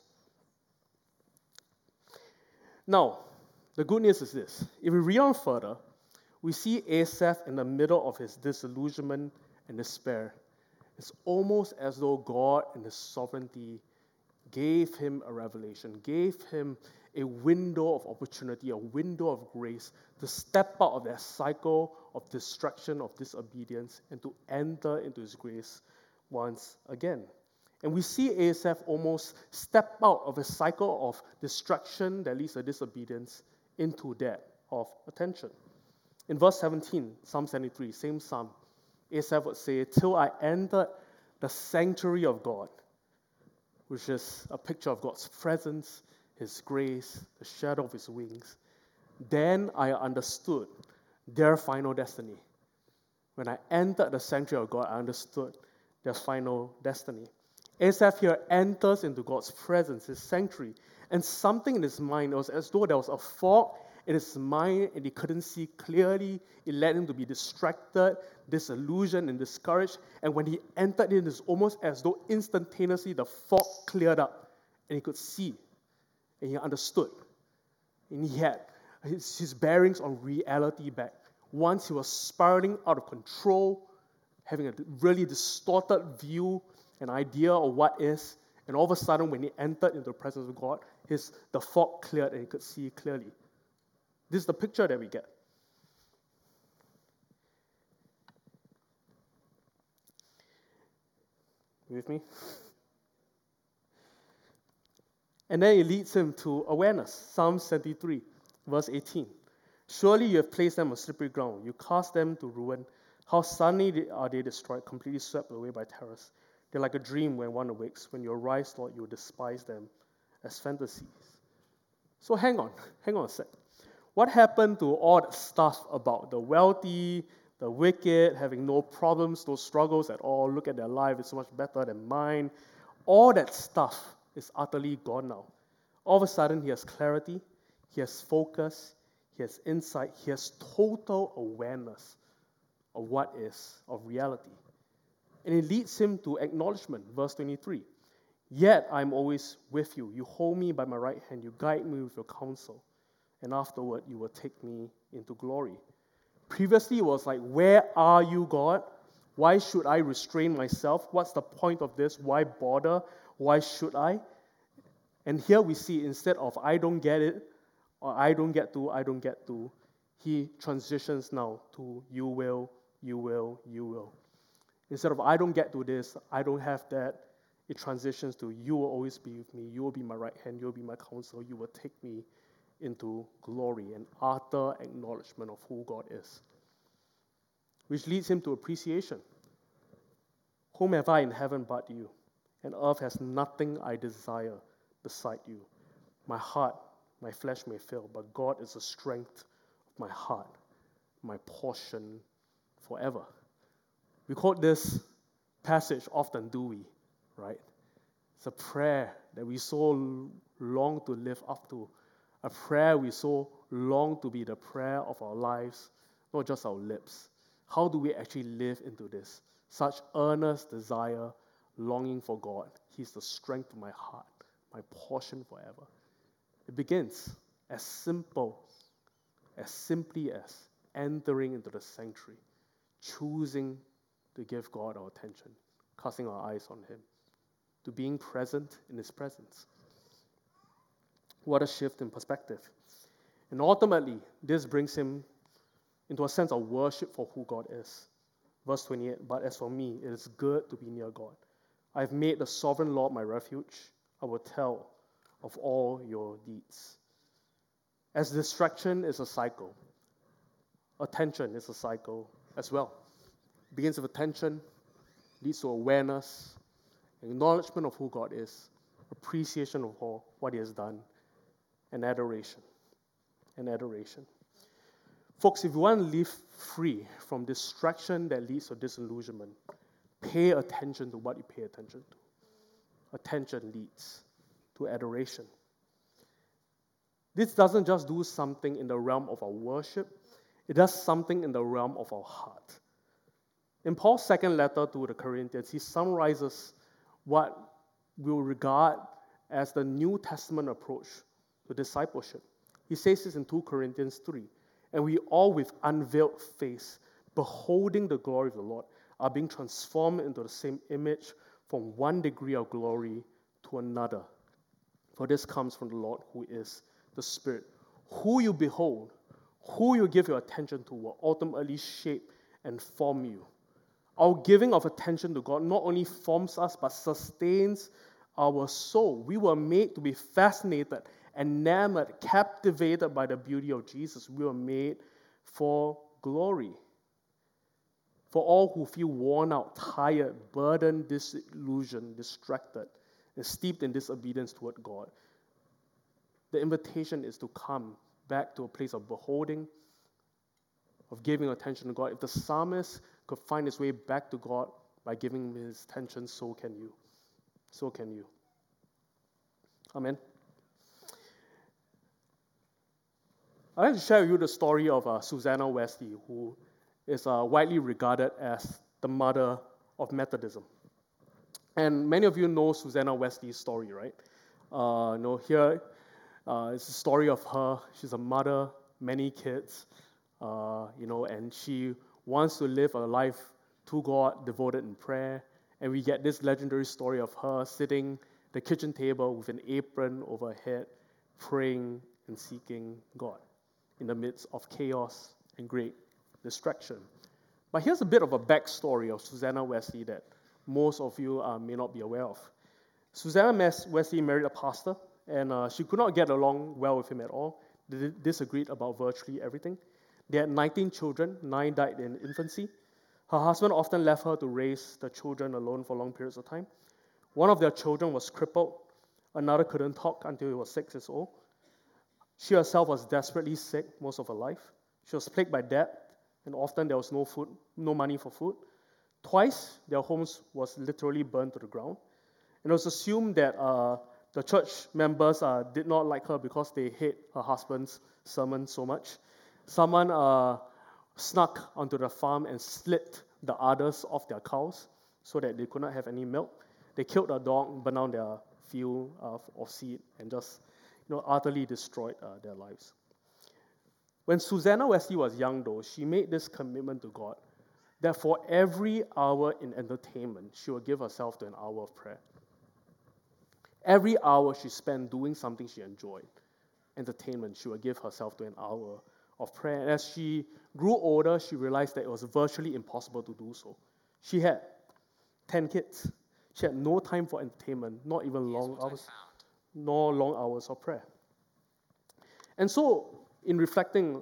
Speaker 2: Now, the good news is this. If we read on further, we see Asaph in the middle of his disillusionment and despair. It's almost as though God in his sovereignty gave him a revelation, gave him a window of opportunity, a window of grace to step out of that cycle of distraction, of disobedience, and to enter into his grace once again. And we see Asaph almost step out of a cycle of distraction that leads to disobedience into that of attention. In verse 17, Psalm 73, same psalm, Asaph would say, "Till I entered the sanctuary of God," which is a picture of God's presence, his grace, the shadow of his wings, "then I understood their final destiny." When I entered the sanctuary of God, I understood their final destiny. Asaph here enters into God's presence, his sanctuary, and something in his mind, it was as though there was a fog in his mind and he couldn't see clearly. It led him to be distracted, disillusioned, and discouraged. And when he entered in, it's almost as though instantaneously the fog cleared up and he could see and he understood. And he had his bearings on reality back. Once he was spiraling out of control, having a really distorted view, an idea of what is, and all of a sudden when he entered into the presence of God, the fog cleared and he could see clearly. This is the picture that we get. You with me? And then it leads him to awareness. Psalm 73, verse 18. "Surely you have placed them on slippery ground. You cast them to ruin. How suddenly are they destroyed, completely swept away by terrors. They're like a dream when one awakes. When you arise, Lord, you will despise them as fantasies." So hang on a sec. What happened to all that stuff about the wealthy, the wicked, having no problems, no struggles at all? Look at their life, it's so much better than mine. All that stuff is utterly gone now. All of a sudden, he has clarity, he has focus, he has insight, he has total awareness of what is, of reality. And it leads him to acknowledgement, verse 23. "Yet I'm always with you. You hold me by my right hand. You guide me with your counsel. And afterward, you will take me into glory." Previously, it was like, where are you, God? Why should I restrain myself? What's the point of this? Why bother? Why should I? And here we see, instead of I don't get it, or I don't get to, he transitions now to you will. Instead of I don't get to this, I don't have that, it transitions to, you will always be with me, you will be my right hand, you will be my counsel, you will take me into glory, and utter acknowledgement of who God is, which leads him to appreciation. Whom have I in heaven but you? And earth has nothing I desire beside you. My heart, my flesh may fail, but God is the strength of my heart, my portion forever. We quote this passage often, do we? Right? It's a prayer that we so long to live up to, a prayer we so long to be the prayer of our lives, not just our lips. How do we actually live into this? Such earnest desire, longing for God. He's the strength of my heart, my portion forever. It begins as simply as entering into the sanctuary, choosing to give God our attention, casting our eyes on him, to being present in his presence. What a shift in perspective. And ultimately, this brings him into a sense of worship for who God is. Verse 28, but as for me, it is good to be near God. I have made the sovereign Lord my refuge. I will tell of all your deeds. As distraction is a cycle, attention is a cycle as well. It begins with attention, leads to awareness, acknowledgement of who God is, appreciation of what he has done, and adoration. And adoration. Folks, if you want to live free from distraction that leads to disillusionment, pay attention to what you pay attention to. Attention leads to adoration. This doesn't just do something in the realm of our worship, it does something in the realm of our heart. In Paul's second letter to the Corinthians, he summarizes what we'll regard as the New Testament approach to discipleship. He says this in 2 Corinthians 3. And we all with unveiled face, beholding the glory of the Lord, are being transformed into the same image from one degree of glory to another. For this comes from the Lord who is the Spirit. Who you behold, who you give your attention to will ultimately shape and form you. Our giving of attention to God not only forms us, but sustains our soul. We were made to be fascinated, enamored, captivated by the beauty of Jesus. We were made for glory. For all who feel worn out, tired, burdened, disillusioned, distracted, and steeped in disobedience toward God, the invitation is to come back to a place of beholding, of giving attention to God. If the psalmist could find his way back to God by giving him his attention, so can you. So can you. Amen. I'd like to share with you the story of Susanna Wesley, who is widely regarded as the mother of Methodism. And many of you know Susanna Wesley's story, right? Here it's a story of her. She's a mother, many kids, and she wants to live a life to God, devoted in prayer. And we get this legendary story of her sitting at the kitchen table with an apron over her head, praying and seeking God in the midst of chaos and great distraction. But here's a bit of a backstory of Susanna Wesley that most of you may not be aware of. Susanna Wesley married a pastor, and she could not get along well with him at all. They disagreed about virtually everything. They had 19 children, 9 died in infancy. Her husband often left her to raise the children alone for long periods of time. One of their children was crippled. Another couldn't talk until he was 6 years old. She herself was desperately sick most of her life. She was plagued by debt, and often there was no money for food. Twice, their homes was literally burned to the ground. And it was assumed that the church members did not like her because they hate her husband's sermon so much. Someone snuck onto the farm and slit the udders of their cows so that they could not have any milk. They killed a dog, burned down their field of seed, and just utterly destroyed their lives. When Susanna Wesley was young, though, she made this commitment to God that for every hour in entertainment, she would give herself to an hour of prayer. Every hour she spent doing something she enjoyed, entertainment, she would give herself to an hour of prayer. And as she grew older, she realized that it was virtually impossible to do so. She had 10 kids. She had no time for entertainment, not even long hours, nor long hours of prayer. And so, in reflecting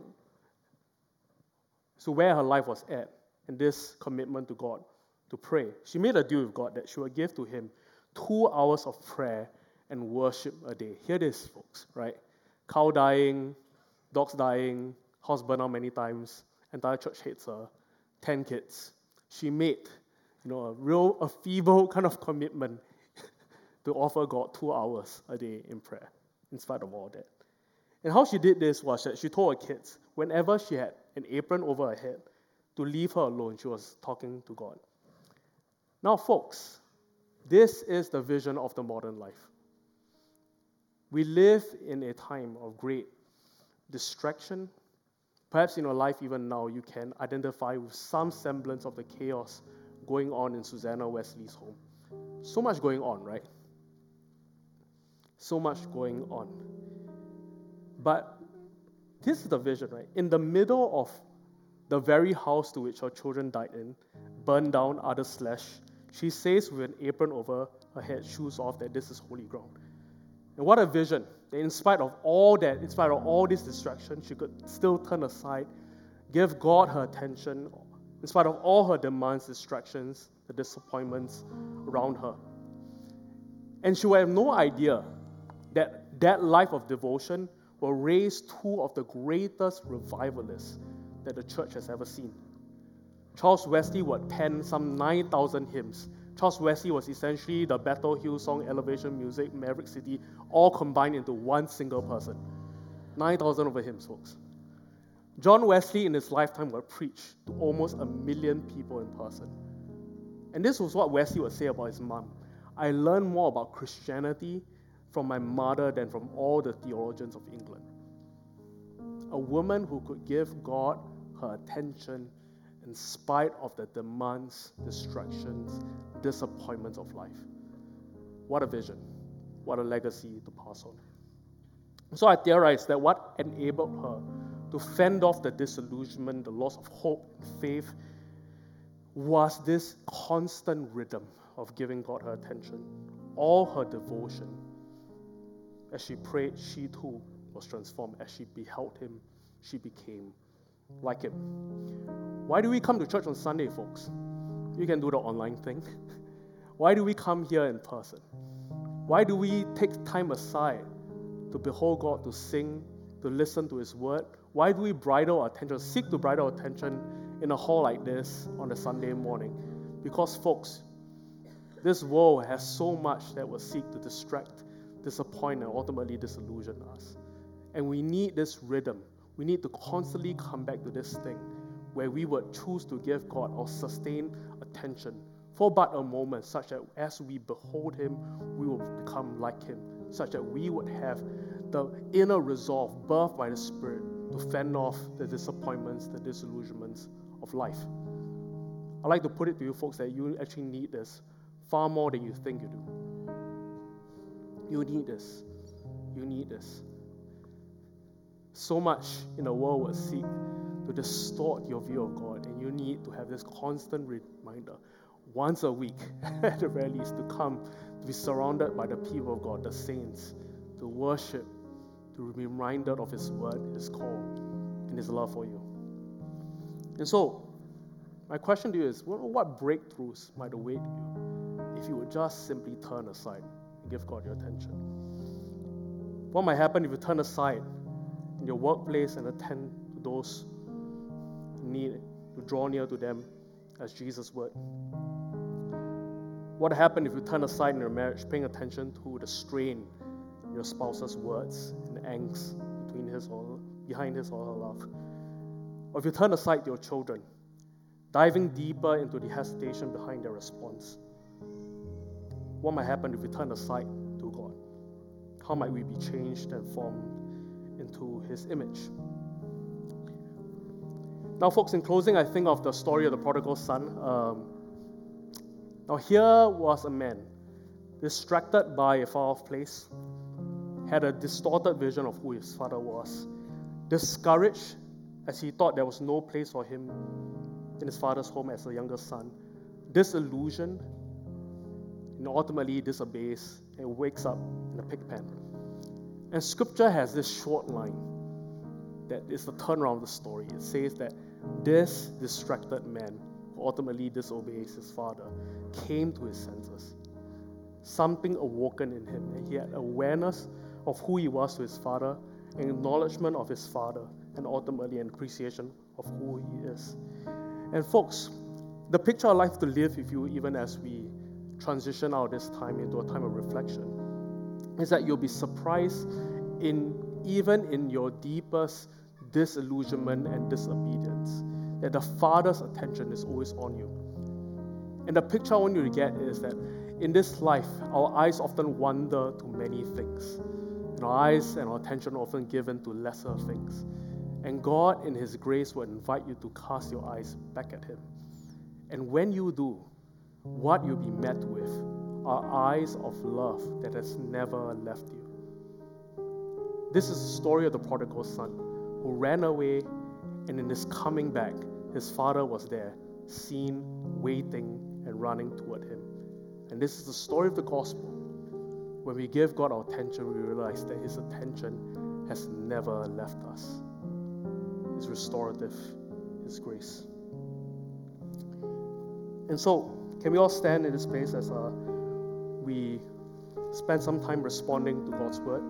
Speaker 2: to where her life was at, and this commitment to God, to pray, she made a deal with God that she would give to him 2 hours of prayer and worship a day. Here it is, folks, right? Cow dying, dogs dying, house burned out many times, entire church hates her, 10 kids. She made, a feeble kind of commitment to offer God 2 hours a day in prayer, in spite of all that. And how she did this was that she told her kids, whenever she had an apron over her head, to leave her alone, she was talking to God. Now, folks, this is the vision of the modern life. We live in a time of great distraction. Perhaps in your life, even now, you can identify with some semblance of the chaos going on in Susanna Wesley's home. So much going on, right? So much going on. But this is the vision, right? In the middle of the very house to which her children died in, burned down, others slashed, she says with an apron over her head, shoes off, that this is holy ground. And what a vision, that in spite of all that, in spite of all this distraction, she could still turn aside, give God her attention, in spite of all her demands, distractions, the disappointments around her. And she would have no idea that that life of devotion will raise 2 of the greatest revivalists that the church has ever seen. Charles Wesley would pen some 9,000 hymns. Charles Wesley was essentially the Battle Hillsong, Elevation Music, Maverick City, all combined into one single person. 9,000 of the hymns, folks. John Wesley in his lifetime would preach to almost 1 million people in person. And this was what Wesley would say about his mom. I learned more about Christianity from my mother than from all the theologians of England. A woman who could give God her attention in spite of the demands, distractions, disappointments of life. What a vision. What a legacy to pass on. So I theorized that what enabled her to fend off the disillusionment, the loss of hope and faith, was this constant rhythm of giving God her attention, all her devotion. As she prayed, she too was transformed. As she beheld him, she became like him. Why do we come to church on Sunday, folks? You can do the online thing. Why do we come here in person? Why do we take time aside to behold God, to sing, to listen to his word? Why do we bridle our attention, seek to bridle our attention in a hall like this on a Sunday morning? Because, folks, this world has so much that will seek to distract, disappoint, and ultimately disillusion us. And we need this rhythm. We need to constantly come back to this thing where we would choose to give God our sustained attention for but a moment, such that as we behold him, we will become like him, such that we would have the inner resolve birthed by the Spirit to fend off the disappointments, the disillusionments of life. I'd like to put it to you folks that you actually need this far more than you think you do. You need this. You need this. So much in the world will seek to distort your view of God, and you need to have this constant reminder, once a week, at the very least, to come, to be surrounded by the people of God, the saints, to worship, to be reminded of his word, his call, and his love for you. And so, my question to you is, what breakthroughs might await you if you would just simply turn aside and give God your attention? What might happen if you turn aside in your workplace and attend to those who need it, to draw near to them as Jesus would? What happened if you turn aside in your marriage, paying attention to the strain in your spouse's words and angst behind his or her love? Or if you turn aside to your children, diving deeper into the hesitation behind their response? What might happen if we turn aside to God? How might we be changed and formed into his image? Now, folks, in closing, I think of the story of the prodigal son. Now, here was a man distracted by a far-off place, had a distorted vision of who his father was, discouraged as he thought there was no place for him in his father's home as a younger son, disillusioned, and ultimately disobeys and wakes up in a pig pen. And Scripture has this short line that is the turnaround of the story. It says that this distracted man, who ultimately disobeys his father, came to his senses. Something awoken in him, and he had awareness of who he was to his father, an acknowledgement of his father, and ultimately an appreciation of who he is. And folks, the picture I'd like to live with you even as we transition out of this time into a time of reflection is that you'll be surprised even in your deepest disillusionment and disobedience, that the Father's attention is always on you. And the picture I want you to get is that in this life, our eyes often wander to many things. And our eyes and our attention are often given to lesser things. And God, in His grace, will invite you to cast your eyes back at Him. And when you do, what you'll be met with are eyes of love that has never left you. This is the story of the prodigal son who ran away, and in his coming back, his father was there, seen, waiting, and running toward him. And this is the story of the gospel. When we give God our attention, we realize that His attention has never left us. His restorative, His grace. And so, can we all stand in this place as we spend some time responding to God's word?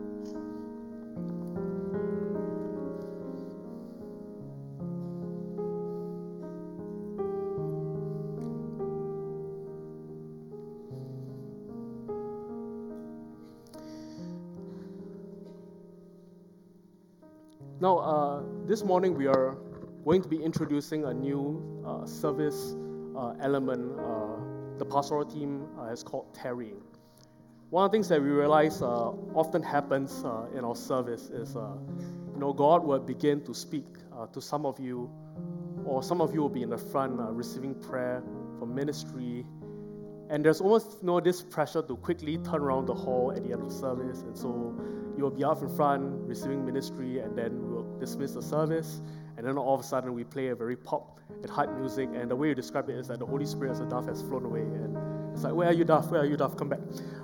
Speaker 2: Now, this morning we are going to be introducing a new service element the pastoral team has called tarrying. One of the things that we realize often happens in our service is, God will begin to speak to some of you, or some of you will be in the front receiving prayer for ministry, and there's almost this pressure to quickly turn around the hall at the end of the service, and so you'll be out in front receiving ministry, and then we'll dismiss the service, and then all of a sudden we play a very pop and hype music, and the way you describe it is that the Holy Spirit as a dove has flown away, and it's like, where are you, dove? Where are you, dove? Come back.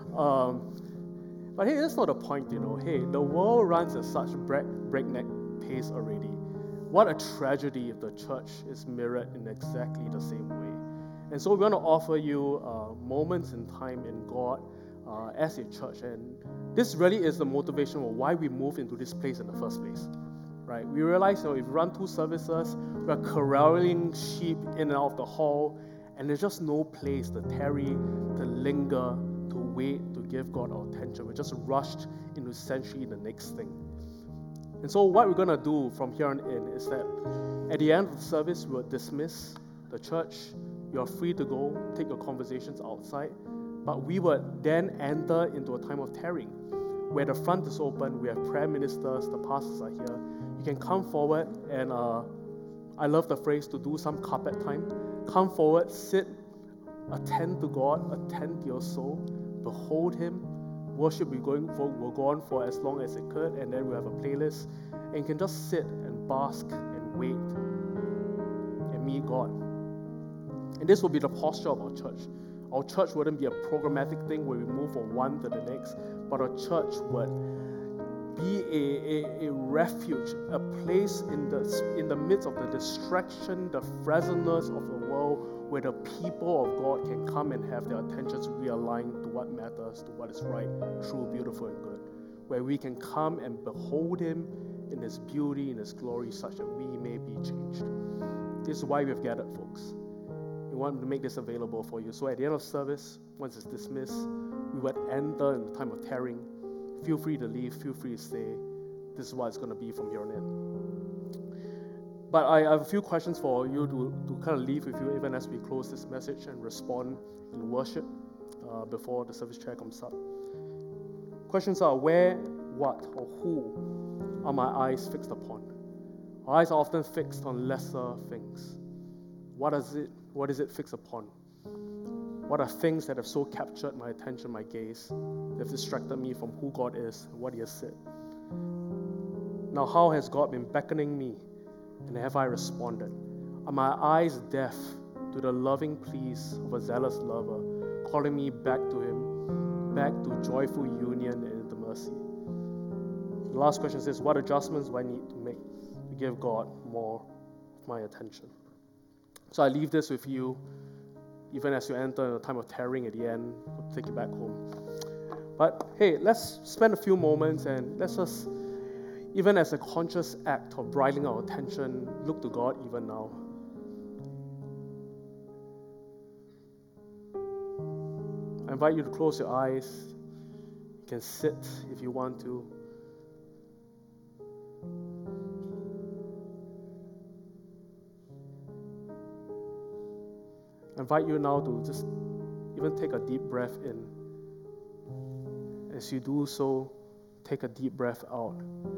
Speaker 2: But hey, that's not the point, Hey, the world runs at such breakneck pace already. What a tragedy if the church is mirrored in exactly the same way. And so we want to offer you moments in time in God as a church, and this really is the motivation of why we moved into this place in the first place. Right? We realize, if we run 2 services, we're corralling sheep in and out of the hall, and there's just no place to tarry, to linger, to wait, to give God our attention. We're just rushed into essentially the next thing. And so what we're going to do from here on in is that at the end of the service, we'll dismiss the church. You're free to go, take your conversations outside, but we would then enter into a time of tarrying, where the front is open, we have prayer ministers, the pastors are here. You can come forward and I love the phrase to do some carpet time. Come forward, sit, attend to God, attend to your soul, behold Him. Worship will go on for as long as it could, and then we have a playlist, and you can just sit and bask and wait and meet God. And this will be the posture of our church. Our church wouldn't be a programmatic thing where we move from one to the next, but our church would be a refuge, a place in the midst of the distraction, the frazzleness of the world, where the people of God can come and have their attentions realigned to what matters, to what is right, true, beautiful, and good. Where we can come and behold Him in His beauty, in His glory, such that we may be changed. This is why we've gathered, folks. We want to make this available for you. So at the end of service, once it's dismissed, we would enter in the time of tarrying. Feel free to leave, feel free to stay. This is what it's going to be from here on in. But I have a few questions for you to kind of leave with you even as we close this message and respond in worship before the service chair comes up. Questions are, where, what, or who are my eyes fixed upon? Our eyes are often fixed on lesser things. What is it fixed upon? What are things that have so captured my attention, my gaze, that have distracted me from who God is and what He has said? Now, how has God been beckoning me, and have I responded? Are my eyes deaf to the loving pleas of a zealous lover calling me back to Him, back to joyful union and intimacy. The last question says, what adjustments do I need to make to give God more of my attention? So I leave this with you, even as you enter a time of tearing at the end, I'll take you back home. But hey, let's spend a few moments and let's just, even as a conscious act of bridling our attention, look to God even now. I invite you to close your eyes. You can sit if you want to. I invite you now to just even take a deep breath in. As you do so, take a deep breath out.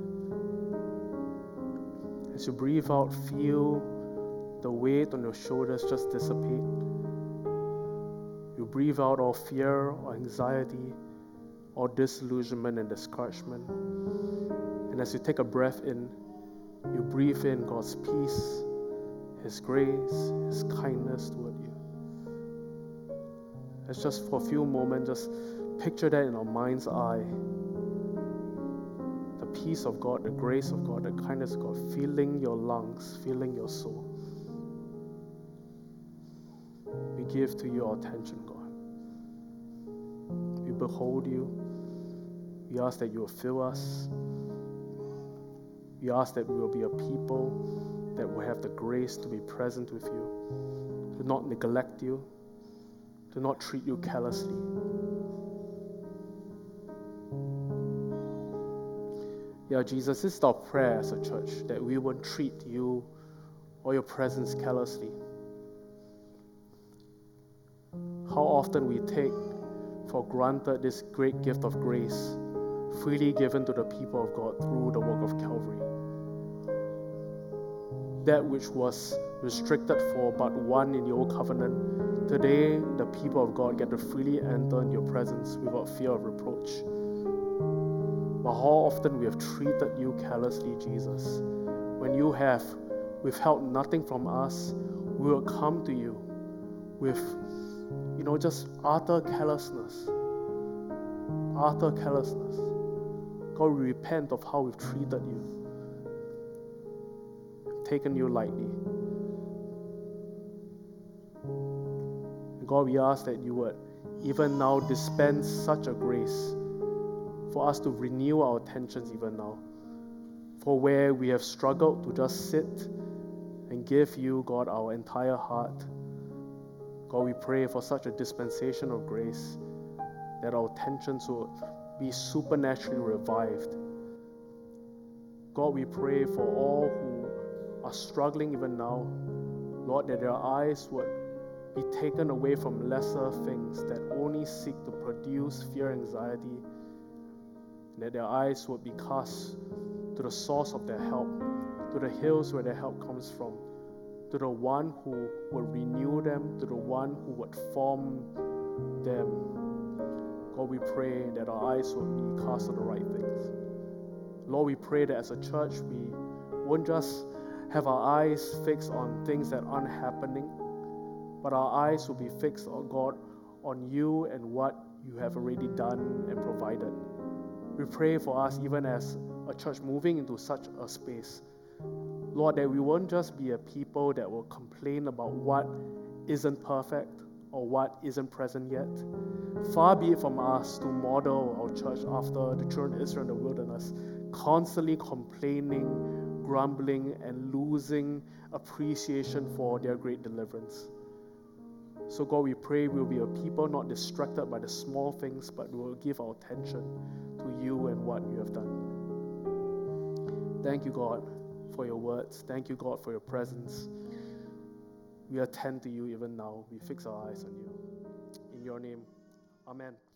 Speaker 2: As you breathe out, feel the weight on your shoulders just dissipate. You breathe out all fear or anxiety or disillusionment and discouragement. And as you take a breath in, you breathe in God's peace, His grace, His kindness toward you. Let's just for a few moments, just picture that in our mind's eye. The peace of God, the grace of God, the kindness of God, filling your lungs, filling your soul. We give to you our attention, God. We behold you. We ask that you will fill us. We ask that we will be a people that will have the grace to be present with you, to not neglect you, to not treat you callously. Yeah, Jesus, this is our prayer as a church, that we won't treat you or your presence callously. How often we take for granted this great gift of grace, freely given to the people of God through the work of Calvary. That which was restricted for but one in the Old Covenant, today the people of God get to freely enter in your presence without fear of reproach. But how often we have treated you callously, Jesus. When you have withheld nothing from us, we will come to you with, just utter carelessness. Utter carelessness. God, we repent of how we've treated you, taken you lightly. And God, we ask that you would even now dispense such a grace for us to renew our attentions even now. For where we have struggled to just sit and give you, God, our entire heart, God, we pray for such a dispensation of grace that our attentions will be supernaturally revived. God, we pray for all who are struggling even now, Lord, that their eyes would be taken away from lesser things that only seek to produce fear and anxiety, and that their eyes would be cast to the source of their help, to the hills where their help comes from, to the one who will renew them, to the one who would form them. God, we pray that our eyes will be cast on the right things. Lord, we pray that as a church, we won't just have our eyes fixed on things that aren't happening, but our eyes will be fixed on God, on you and what you have already done and provided. We pray for us, even as a church moving into such a space, Lord, that we won't just be a people that will complain about what isn't perfect or what isn't present yet. Far be it from us to model our church after the children of Israel in the wilderness, constantly complaining, grumbling, and losing appreciation for their great deliverance. So God, we pray we'll be a people not distracted by the small things, but we will give our attention to you and what you have done. Thank you, God, for your words. Thank you, God, for your presence. We attend to you even now. We fix our eyes on you. In your name, amen.